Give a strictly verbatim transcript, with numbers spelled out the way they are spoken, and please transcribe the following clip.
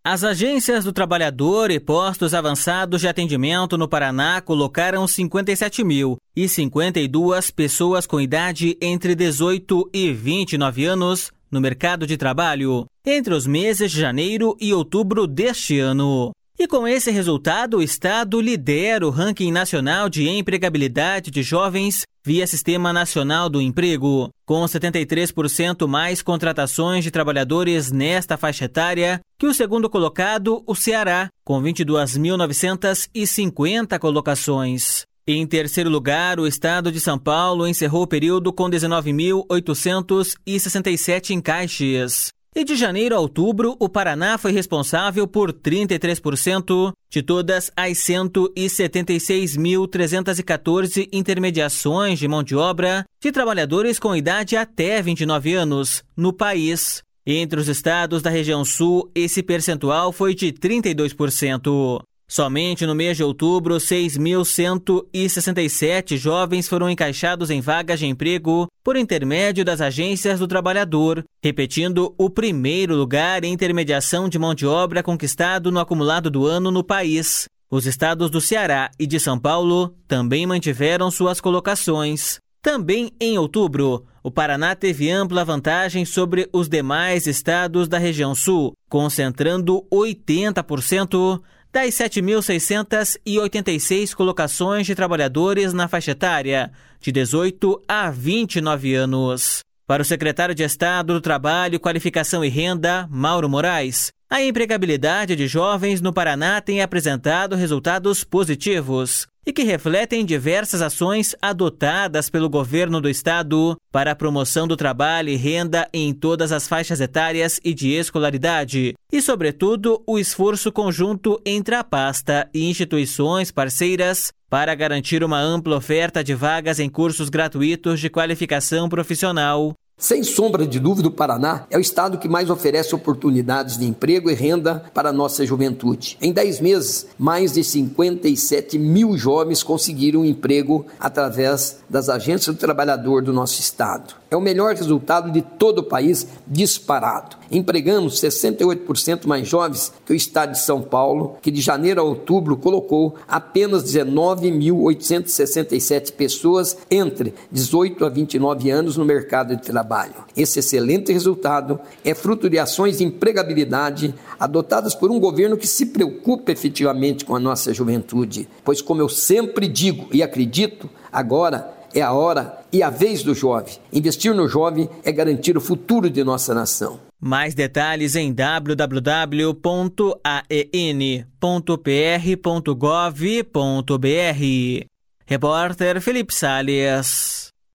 As agências do trabalhador e postos avançados de atendimento no Paraná colocaram cinquenta e sete mil e cinquenta e duas pessoas com idade entre dezoito e vinte e nove anos no mercado de trabalho entre os meses de janeiro e outubro deste ano. E com esse resultado, o Estado lidera o ranking nacional de empregabilidade de jovens via Sistema Nacional do Emprego, com setenta e três por cento mais contratações de trabalhadores nesta faixa etária que o segundo colocado, o Ceará, com vinte e duas mil novecentas e cinquenta colocações. Em terceiro lugar, o estado de São Paulo encerrou o período com dezenove mil oitocentos e sessenta e sete encaixes. E de janeiro a outubro, o Paraná foi responsável por trinta e três por cento de todas as cento e setenta e seis mil trezentas e quatorze intermediações de mão de obra de trabalhadores com idade até vinte e nove anos no país. Entre os estados da região sul, esse percentual foi de trinta e dois por cento. Somente no mês de outubro, seis mil cento e sessenta e sete jovens foram encaixados em vagas de emprego por intermédio das agências do trabalhador, repetindo o primeiro lugar em intermediação de mão de obra conquistado no acumulado do ano no país. Os estados do Ceará e de São Paulo também mantiveram suas colocações. Também em outubro, o Paraná teve ampla vantagem sobre os demais estados da região sul, concentrando oitenta por cento das sete mil seiscentas e oitenta e seis colocações de trabalhadores na faixa etária de dezoito a vinte e nove anos. Para o secretário de Estado do Trabalho, Qualificação e Renda, Mauro Moraes, a empregabilidade de jovens no Paraná tem apresentado resultados positivos e que refletem diversas ações adotadas pelo governo do estado para a promoção do trabalho e renda em todas as faixas etárias e de escolaridade, e, sobretudo, o esforço conjunto entre a pasta e instituições parceiras para garantir uma ampla oferta de vagas em cursos gratuitos de qualificação profissional. Sem sombra de dúvida, o Paraná é o estado que mais oferece oportunidades de emprego e renda para a nossa juventude. Em dez meses, mais de cinquenta e sete mil jovens conseguiram um emprego através das agências do trabalhador do nosso estado. É o melhor resultado de todo o país, disparado. Empregamos sessenta e oito por cento mais jovens que o estado de São Paulo, que de janeiro a outubro colocou apenas dezenove mil oitocentas e sessenta e sete pessoas entre dezoito a vinte e nove anos no mercado de trabalho. Esse excelente resultado é fruto de ações de empregabilidade adotadas por um governo que se preocupa efetivamente com a nossa juventude, pois, como eu sempre digo e acredito, agora é a hora e a vez do jovem. Investir no jovem é garantir o futuro de nossa nação. Mais detalhes em w w w ponto a e n ponto p r ponto gov ponto b r. Repórter Felipe Salles.